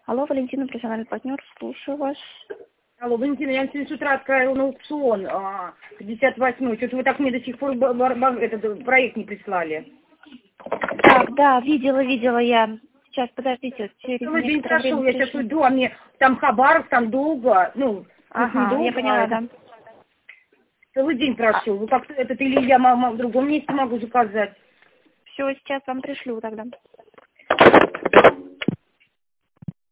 Алло, Валентина, профессиональный партнер, слушаю вас. Алло, Валентина, я сегодня с утра отправила на аукцион 58-й. Что-то вы так мне до сих пор этот проект не прислали. Так, да, видела я. Сейчас, подождите, через Целый день некоторое прошел, время я сейчас пришлю. уйду, а мне там Хабаров, там долго, Ага, недолго, я поняла, да. целый день прошел. Вы как-то этот или я в другом месте могу заказать. Все, сейчас вам пришлю тогда.